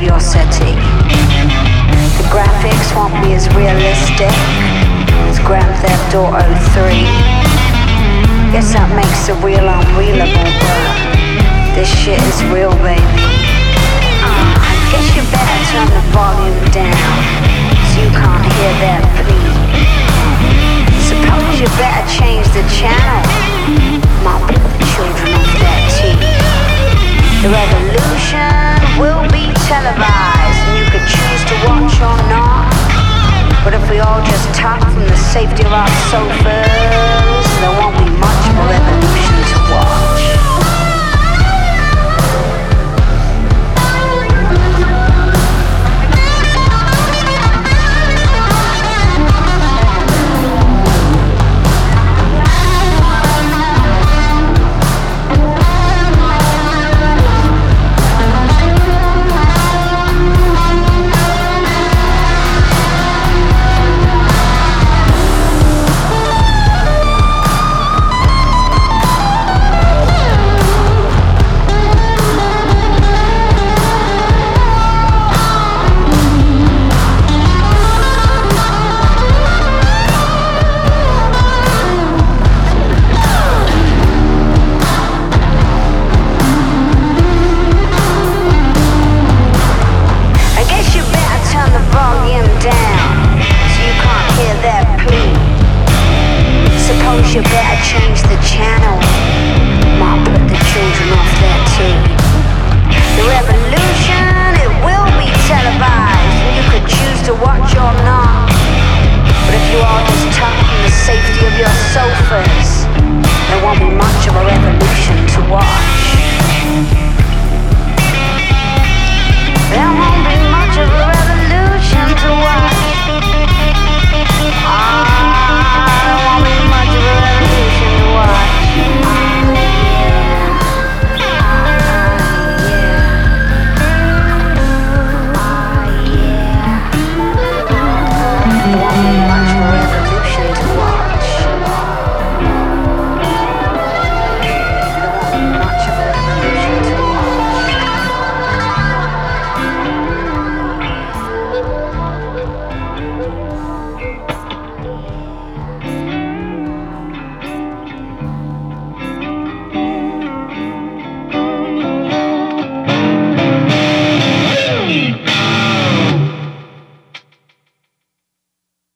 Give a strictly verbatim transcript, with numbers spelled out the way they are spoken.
your settee. The graphics won't be as realistic as Grand Theft Auto three. Guess that makes the real unrealable, but this shit is real, baby. Uh, I guess you better turn the volume down so you can't hear that beat. Suppose you better change the channel, my children of that tea. The revolution will be televised, and you could choose to watch or not. But if we all just talk from the safety of our sofas, there won't be much more evidence.